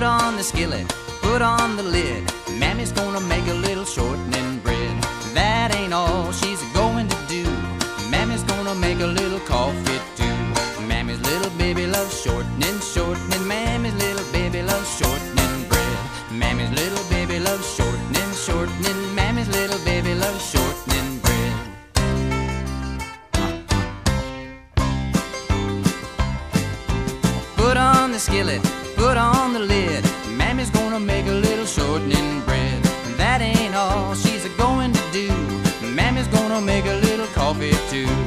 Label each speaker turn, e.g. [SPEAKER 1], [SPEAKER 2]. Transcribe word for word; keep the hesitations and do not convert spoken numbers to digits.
[SPEAKER 1] on the skillet, put on the lid. Mammy's gonna make a little shortening bread. That ain't all she's going to do. Mammy's gonna make a little coffee too. Mammy's little baby loves shortening, shortening. Mammy's little baby loves shortening bread. Mammy's little baby loves shortening, shortening. Mammy's little baby loves shortening bread. Put on the skillet, put on the lid. Mammy's gonna make a little shortening bread. And that ain't all she's a going to do. Mammy's gonna make a little coffee too.